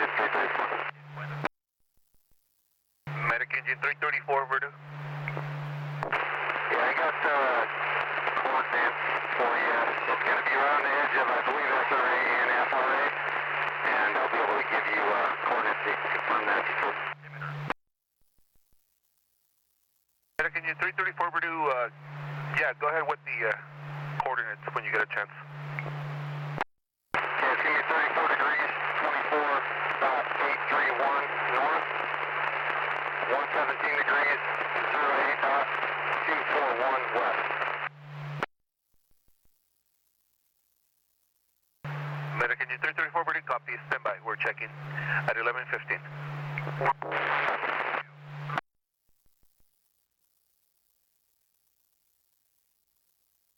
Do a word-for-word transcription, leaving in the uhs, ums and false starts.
Medic engine three thirty-four, Verdu. Yeah, I got uh, coordinates for you. It's going to be around the edge of, I believe, S R A and F R A, and I'll be able to give you uh, coordinates to confirm that. Medic engine three thirty-four, Verdu. Uh, yeah, go ahead with the uh, coordinates when you get a chance. Yeah, it's going to be thirty-four degrees, twenty-four point eight three one north, one seventeen degrees, zero eight dot two four one west. Medic engine three thirty-four, Verdu, copy. Stand by. We're checking at eleven fifteen.